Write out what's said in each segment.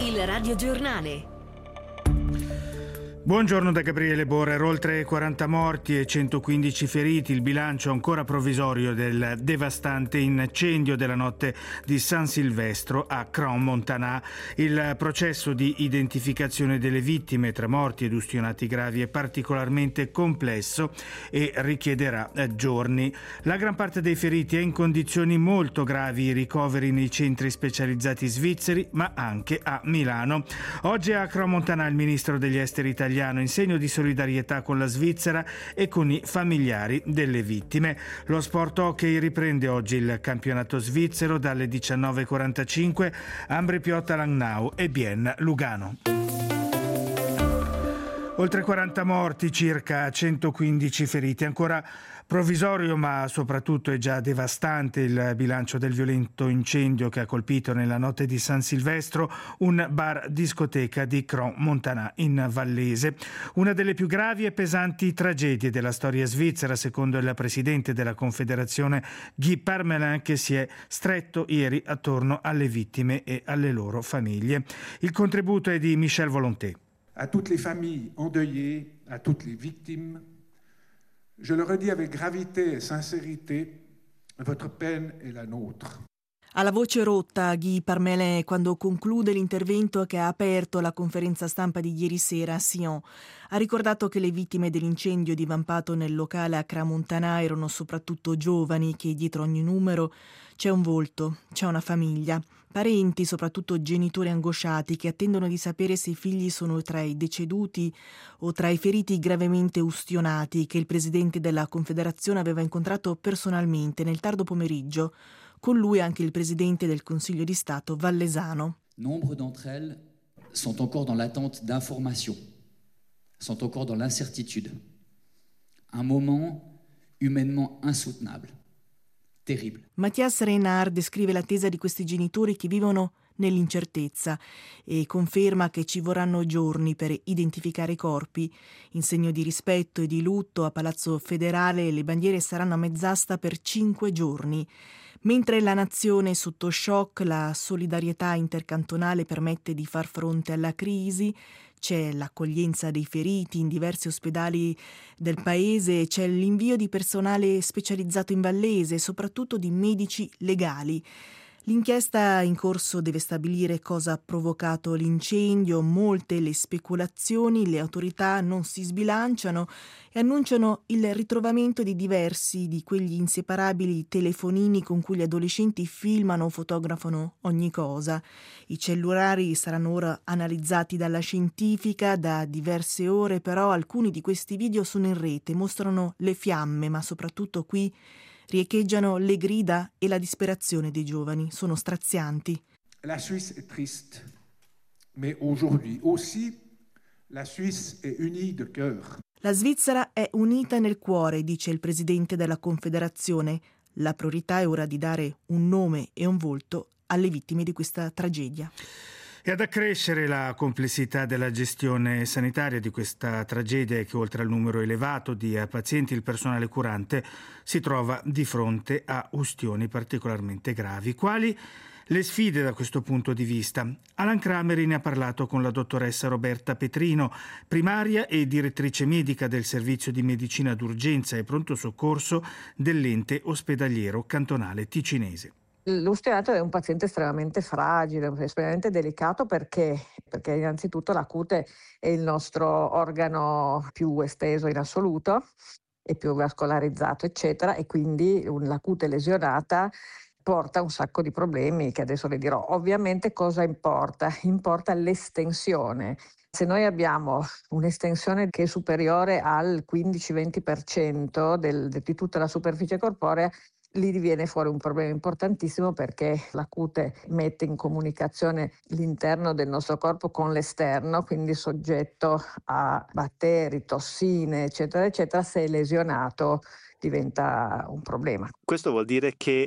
Il radiogiornale. Buongiorno da Gabriele Borrer. Oltre 40 morti e 115 feriti, il bilancio ancora provvisorio del devastante incendio della notte di San Silvestro a Crans-Montana. Il processo di identificazione delle vittime tra morti ed ustionati gravi è particolarmente complesso e richiederà giorni. La gran parte dei feriti è in condizioni molto gravi, i ricoveri nei centri specializzati svizzeri, ma anche a Milano. Oggi a Crans-Montana il ministro degli esteri italiano in segno di solidarietà con la Svizzera e con i familiari delle vittime. Lo sport hockey riprende oggi il campionato svizzero dalle 19:45. Ambri Piotta Langnau e Bien Lugano. Oltre 40 morti, circa 115 feriti. Ancora provvisorio, ma soprattutto è già devastante il bilancio del violento incendio che ha colpito nella notte di San Silvestro un bar discoteca di Crans-Montana in Vallese. Una delle più gravi e pesanti tragedie della storia svizzera, secondo il presidente della Confederazione Guy Parmelin, che si è stretto ieri attorno alle vittime e alle loro famiglie. Il contributo è di Michel Volonté. À toutes les familles endeuillées, à toutes les victimes, je le redis avec gravité et sincérité, votre peine est la nôtre. Ha la voce rotta Guy Parmelin quando conclude l'intervento che ha aperto la conferenza stampa di ieri sera a Sion. Ha ricordato che le vittime dell'incendio divampato nel locale a Crans-Montana erano soprattutto giovani, che dietro ogni numero c'è un volto, c'è una famiglia, parenti, soprattutto genitori angosciati che attendono di sapere se i figli sono tra i deceduti o tra i feriti gravemente ustionati che il presidente della Confederazione aveva incontrato personalmente nel tardo pomeriggio. Con lui anche il presidente del Consiglio di Stato Vallesano. Nombre d'entre elles sont encore dans l'attente d'informations, sont encore dans l'incertitude. Un moment humainement insoutenable, terrible. Mathias Reinhardt descrive l'attesa di questi genitori che vivono nell'incertezza e conferma che ci vorranno giorni per identificare i corpi. In segno di rispetto e di lutto a Palazzo Federale le bandiere saranno a mezz'asta per 5 giorni. Mentre la nazione è sotto shock, la solidarietà intercantonale permette di far fronte alla crisi. C'è l'accoglienza dei feriti in diversi ospedali del paese, c'è l'invio di personale specializzato in Vallese, soprattutto di medici legali. L'inchiesta in corso deve stabilire cosa ha provocato l'incendio, molte le speculazioni, le autorità non si sbilanciano e annunciano il ritrovamento di diversi di quegli inseparabili telefonini con cui gli adolescenti filmano o fotografano ogni cosa. I cellulari saranno ora analizzati dalla scientifica da diverse ore, però alcuni di questi video sono in rete, mostrano le fiamme, ma soprattutto qui riecheggiano le grida e la disperazione dei giovani, sono strazianti. La Suisse est triste, mais aujourd'hui aussi, la Suisse est unie de cœur. La Svizzera è unita nel cuore, dice il presidente della Confederazione. La priorità è ora di dare un nome e un volto alle vittime di questa tragedia. E ad accrescere la complessità della gestione sanitaria di questa tragedia è che oltre al numero elevato di pazienti il personale curante si trova di fronte a ustioni particolarmente gravi. Quali le sfide da questo punto di vista? Alan Crameri ne ha parlato con la dottoressa Roberta Petrino, primaria e direttrice medica del servizio di medicina d'urgenza e pronto soccorso dell'ente ospedaliero cantonale ticinese. L'ustionato è un paziente estremamente fragile, estremamente delicato perché innanzitutto la cute è il nostro organo più esteso in assoluto e più vascolarizzato, eccetera, e quindi la cute lesionata porta un sacco di problemi che adesso le dirò. Ovviamente cosa importa? Importa l'estensione. Se noi abbiamo un'estensione che è superiore al 15-20% di tutta la superficie corporea, lì viene fuori un problema importantissimo perché la cute mette in comunicazione l'interno del nostro corpo con l'esterno, quindi soggetto a batteri, tossine, eccetera, eccetera. Se è lesionato diventa un problema. Questo vuol dire che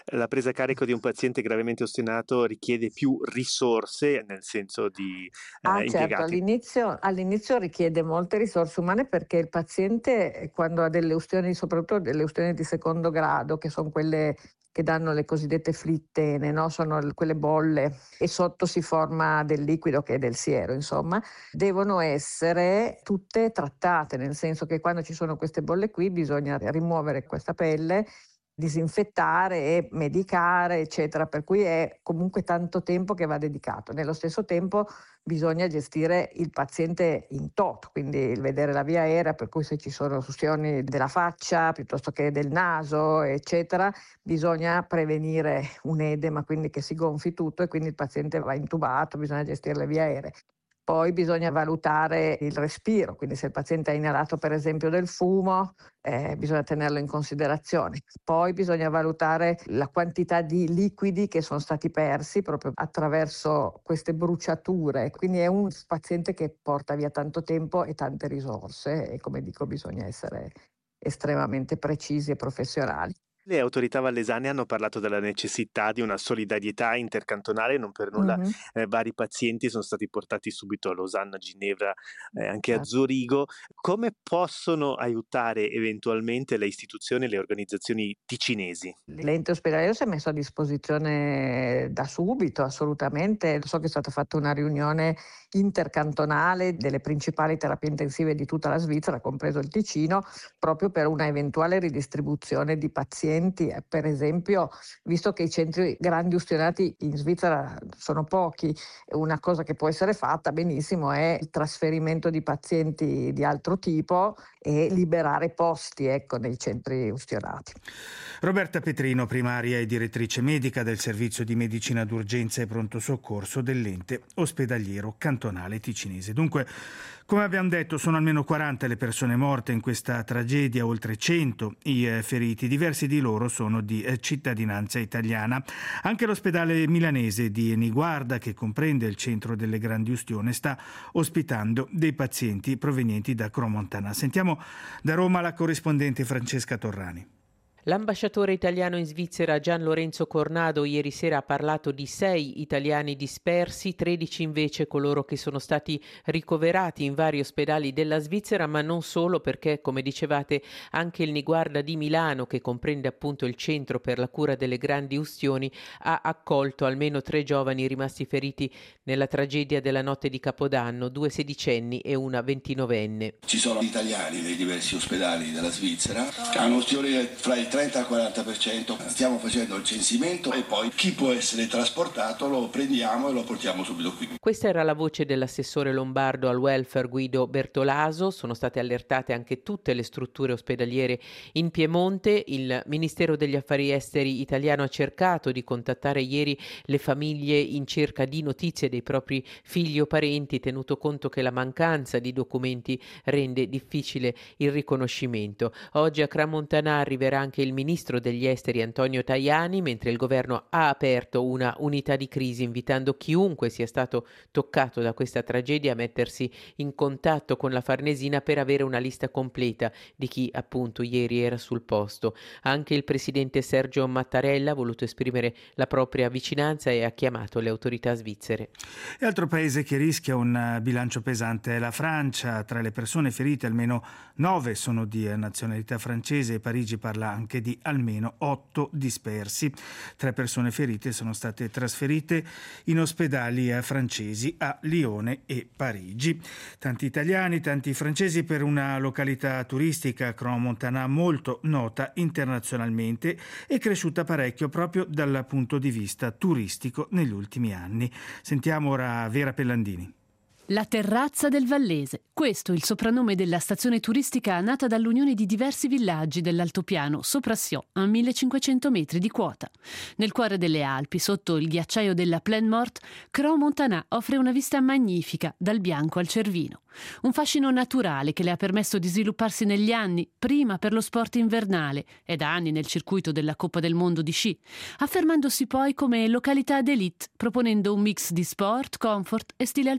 la presa a carico di un paziente gravemente ostinato richiede più risorse, nel senso di Certo, impiegati. all'inizio richiede molte risorse umane, perché il paziente, quando ha delle ustioni, soprattutto delle ustioni di secondo grado, che sono quelle che danno le cosiddette flittene, no? Sono quelle bolle e sotto si forma del liquido che è del siero, insomma, devono essere tutte trattate, nel senso che quando ci sono queste bolle qui bisogna rimuovere questa pelle, disinfettare e medicare, eccetera, per cui è comunque tanto tempo che va dedicato. Nello stesso tempo bisogna gestire il paziente in toto, quindi vedere la via aerea, per cui se ci sono ustioni della faccia piuttosto che del naso, eccetera, bisogna prevenire un edema, quindi che si gonfi tutto e quindi il paziente va intubato, bisogna gestire le vie aeree. Poi bisogna valutare il respiro, quindi se il paziente ha inalato per esempio del fumo, bisogna tenerlo in considerazione. Poi bisogna valutare la quantità di liquidi che sono stati persi proprio attraverso queste bruciature, quindi è un paziente che porta via tanto tempo e tante risorse e, come dico, bisogna essere estremamente precisi e professionali. Le autorità vallesane hanno parlato della necessità di una solidarietà intercantonale, non per nulla vari pazienti sono stati portati subito a Losanna, a Ginevra, anche a Zurigo. Come possono aiutare eventualmente le istituzioni e le organizzazioni ticinesi? L'ente ospedaliero si è messo a disposizione da subito, assolutamente. So che è stata fatta una riunione intercantonale delle principali terapie intensive di tutta la Svizzera, compreso il Ticino, proprio per una eventuale ridistribuzione di pazienti. Per esempio, visto che i centri grandi ustionati in Svizzera sono pochi, una cosa che può essere fatta benissimo è il trasferimento di pazienti di altro tipo e liberare posti, nei centri ustionati. Roberta Petrino, primaria e direttrice medica del servizio di medicina d'urgenza e pronto soccorso dell'ente ospedaliero cantonale ticinese. Dunque, come abbiamo detto, sono almeno 40 le persone morte in questa tragedia, oltre 100 i feriti, diversi di loro sono di cittadinanza italiana. Anche l'ospedale milanese di Niguarda, che comprende il centro delle grandi ustioni, sta ospitando dei pazienti provenienti da Crans-Montana. Sentiamo da Roma la corrispondente Francesca Torrani. L'ambasciatore italiano in Svizzera Gian Lorenzo Cornado ieri sera ha parlato di 6 italiani dispersi, 13 invece coloro che sono stati ricoverati in vari ospedali della Svizzera, ma non solo, perché, come dicevate, anche il Niguarda di Milano, che comprende appunto il centro per la cura delle grandi ustioni, ha accolto almeno 3 giovani rimasti feriti nella tragedia della notte di Capodanno, 2 sedicenni e una 29enne. Ci sono italiani nei diversi ospedali della Svizzera che hanno ustioni fra il 30 al 40%. Stiamo facendo il censimento e poi chi può essere trasportato lo prendiamo e lo portiamo subito qui. Questa era la voce dell'assessore lombardo al welfare Guido Bertolaso. Sono state allertate anche tutte le strutture ospedaliere in Piemonte. Il Ministero degli Affari Esteri italiano ha cercato di contattare ieri le famiglie in cerca di notizie dei propri figli o parenti, tenuto conto che la mancanza di documenti rende difficile il riconoscimento. Oggi a Crans-Montana arriverà anche il ministro degli esteri Antonio Tajani, mentre il governo ha aperto una unità di crisi invitando chiunque sia stato toccato da questa tragedia a mettersi in contatto con la Farnesina per avere una lista completa di chi appunto ieri era sul posto. Anche il presidente Sergio Mattarella ha voluto esprimere la propria vicinanza e ha chiamato le autorità svizzere. E altro paese che rischia un bilancio pesante è la Francia. Tra le persone ferite almeno 9 sono di nazionalità francese e Parigi parla anche di almeno 8 dispersi. 3 persone ferite sono state trasferite in ospedali francesi a Lione e Parigi. Tanti italiani, tanti francesi per una località turistica, Crans-Montana, molto nota internazionalmente e cresciuta parecchio proprio dal punto di vista turistico negli ultimi anni. Sentiamo ora Vera Pellandini. La terrazza del Vallese. Questo è il soprannome della stazione turistica nata dall'unione di diversi villaggi dell'altopiano sopra Sion, a 1500 metri di quota. Nel cuore delle Alpi, sotto il ghiacciaio della Plaine Morte, Crans-Montana offre una vista magnifica dal Bianco al Cervino. Un fascino naturale che le ha permesso di svilupparsi negli anni, prima per lo sport invernale e da anni nel circuito della Coppa del Mondo di sci, affermandosi poi come località d'élite, proponendo un mix di sport, comfort e stile alpino.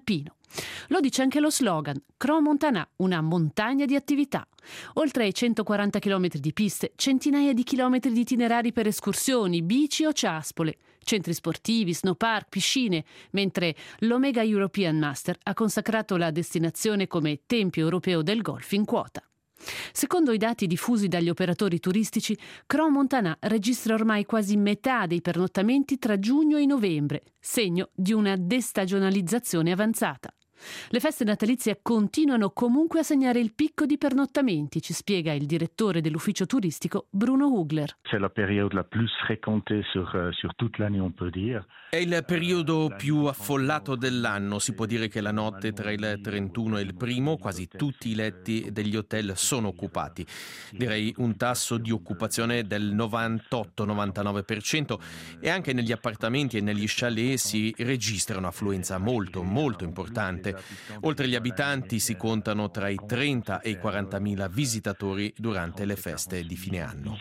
Lo dice anche lo slogan Crans-Montana, una montagna di attività. Oltre ai 140 km di piste, centinaia di chilometri di itinerari per escursioni, bici o ciaspole, centri sportivi, snowpark, piscine, mentre l'Omega European Master ha consacrato la destinazione come tempio europeo del golf in quota. Secondo i dati diffusi dagli operatori turistici, Crans-Montana registra ormai quasi metà dei pernottamenti tra giugno e novembre, segno di una destagionalizzazione avanzata. Le feste natalizie continuano comunque a segnare il picco di pernottamenti, ci spiega il direttore dell'ufficio turistico Bruno Hugler. C'est la période la plus fréquentée sur toute l'année, on peut dire. È il periodo più affollato dell'anno, si può dire che la notte tra il 31 e il 1 quasi tutti i letti degli hotel sono occupati. Direi un tasso di occupazione del 98-99% e anche negli appartamenti e negli chalet si registra un'affluenza molto importante. Oltre agli abitanti si contano tra i 30 e i 40.000 visitatori durante le feste di fine anno.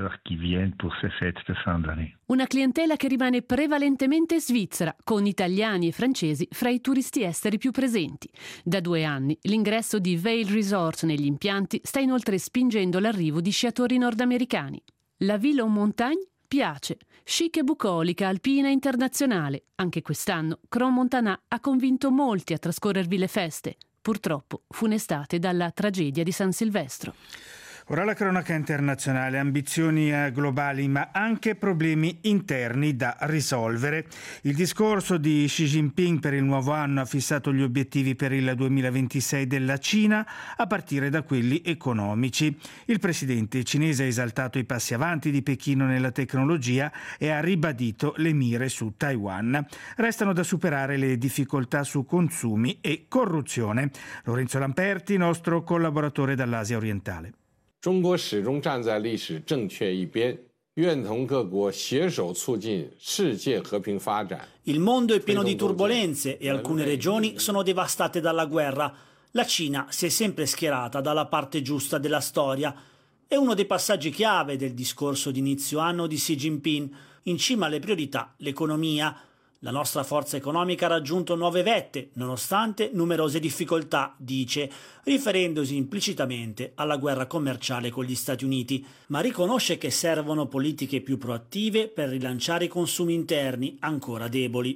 Una clientela che rimane prevalentemente svizzera, con italiani e francesi fra i turisti esteri più presenti. Da 2 anni l'ingresso di Vail Resort negli impianti sta inoltre spingendo l'arrivo di sciatori nordamericani. La Ville en Montagne piace, chic e bucolica, alpina internazionale. Anche quest'anno Crans-Montana ha convinto molti a trascorrervi le feste, purtroppo funestate dalla tragedia di San Silvestro. Ora la cronaca internazionale, ambizioni globali ma anche problemi interni da risolvere. Il discorso di Xi Jinping per il nuovo anno ha fissato gli obiettivi per il 2026 della Cina a partire da quelli economici. Il presidente cinese ha esaltato i passi avanti di Pechino nella tecnologia e ha ribadito le mire su Taiwan. Restano da superare le difficoltà su consumi e corruzione. Lorenzo Lamperti, nostro collaboratore dall'Asia orientale. 中国始终站在历史正确一边，愿同各国携手促进世界和平发展。 Il mondo è pieno di turbolenze e alcune regioni sono devastate dalla guerra. La Cina si è sempre schierata dalla parte giusta della storia. È uno dei passaggi chiave del discorso di inizio anno di Xi Jinping. In cima alle priorità, l'economia. La nostra forza economica ha raggiunto nuove vette, nonostante numerose difficoltà, dice, riferendosi implicitamente alla guerra commerciale con gli Stati Uniti, ma riconosce che servono politiche più proattive per rilanciare i consumi interni ancora deboli.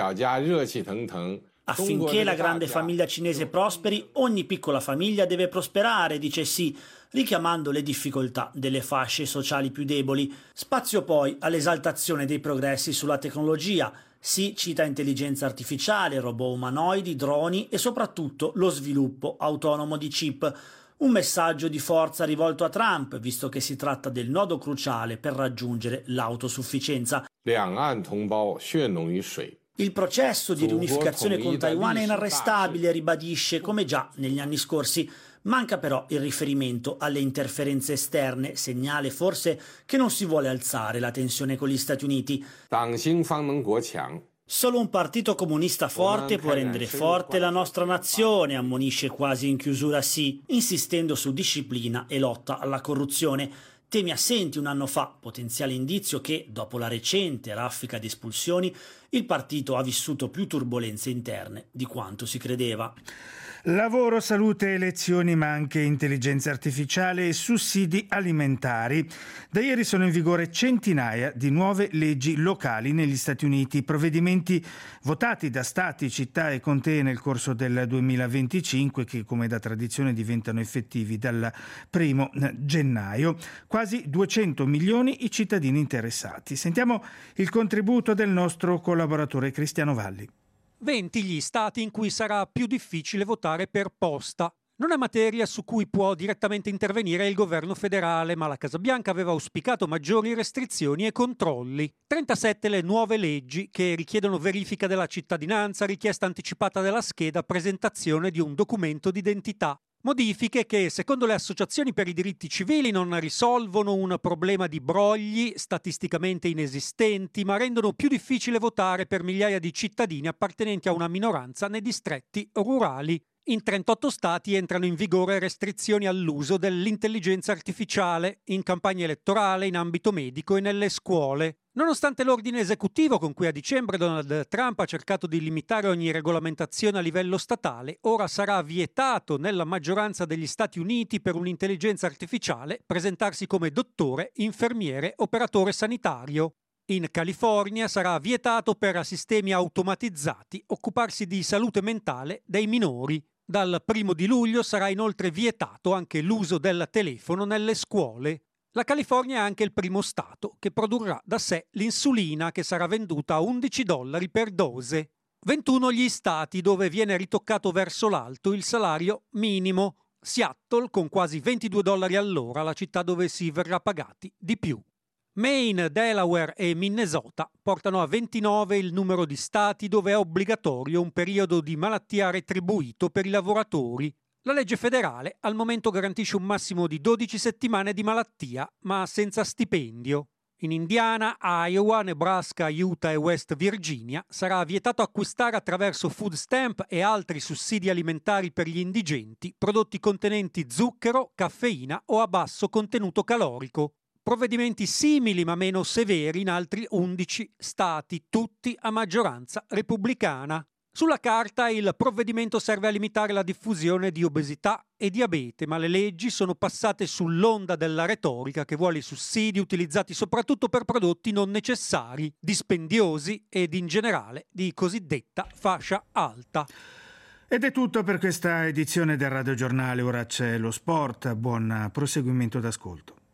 Affinché la grande famiglia cinese prosperi, ogni piccola famiglia deve prosperare, dice Xi, richiamando le difficoltà delle fasce sociali più deboli. Spazio poi all'esaltazione dei progressi sulla tecnologia. Si cita intelligenza artificiale, robot umanoidi, droni e soprattutto lo sviluppo autonomo di chip. Un messaggio di forza rivolto a Trump, visto che si tratta del nodo cruciale per raggiungere l'autosufficienza. Il processo di riunificazione con Taiwan è inarrestabile, ribadisce, come già negli anni scorsi. Manca però il riferimento alle interferenze esterne, segnale forse che non si vuole alzare la tensione con gli Stati Uniti. Solo un partito comunista forte può rendere forte la nostra nazione, ammonisce quasi in chiusura Xi, insistendo su disciplina e lotta alla corruzione. Temi assenti un anno fa, potenziale indizio che, dopo la recente raffica di espulsioni, il partito ha vissuto più turbolenze interne di quanto si credeva. Lavoro, salute, elezioni, ma anche intelligenza artificiale e sussidi alimentari. Da ieri sono in vigore centinaia di nuove leggi locali negli Stati Uniti, provvedimenti votati da stati, città e contee nel corso del 2025 che, come da tradizione, diventano effettivi dal 1 gennaio. Quasi 200 milioni i cittadini interessati. Sentiamo il contributo del nostro collaboratore Cristiano Valli. 20 gli stati in cui sarà più difficile votare per posta. Non è materia su cui può direttamente intervenire il governo federale, ma la Casa Bianca aveva auspicato maggiori restrizioni e controlli. 37 le nuove leggi che richiedono verifica della cittadinanza, richiesta anticipata della scheda, presentazione di un documento d'identità. Modifiche che, secondo le associazioni per i diritti civili, non risolvono un problema di brogli statisticamente inesistenti, ma rendono più difficile votare per migliaia di cittadini appartenenti a una minoranza nei distretti rurali. In 38 stati entrano in vigore restrizioni all'uso dell'intelligenza artificiale in campagna elettorale, in ambito medico e nelle scuole. Nonostante l'ordine esecutivo con cui a dicembre Donald Trump ha cercato di limitare ogni regolamentazione a livello statale, ora sarà vietato nella maggioranza degli Stati Uniti per un'intelligenza artificiale presentarsi come dottore, infermiere, operatore sanitario. In California sarà vietato per sistemi automatizzati occuparsi di salute mentale dei minori. Dal 1 luglio sarà inoltre vietato anche l'uso del telefono nelle scuole. La California è anche il primo stato che produrrà da sé l'insulina, che sarà venduta a $11 per dose. 21 gli stati dove viene ritoccato verso l'alto il salario minimo. Seattle con quasi $22 all'ora, la città dove si verrà pagati di più. Maine, Delaware e Minnesota portano a 29 il numero di stati dove è obbligatorio un periodo di malattia retribuito per i lavoratori. La legge federale al momento garantisce un massimo di 12 settimane di malattia, ma senza stipendio. In Indiana, Iowa, Nebraska, Utah e West Virginia sarà vietato acquistare attraverso food stamp e altri sussidi alimentari per gli indigenti prodotti contenenti zucchero, caffeina o a basso contenuto calorico. Provvedimenti simili ma meno severi in altri 11 stati, tutti a maggioranza repubblicana. Sulla carta il provvedimento serve a limitare la diffusione di obesità e diabete, ma le leggi sono passate sull'onda della retorica che vuole i sussidi utilizzati soprattutto per prodotti non necessari, dispendiosi ed in generale di cosiddetta fascia alta. Ed è tutto per questa edizione del Radio Giornale, ora c'è lo sport, buon proseguimento d'ascolto.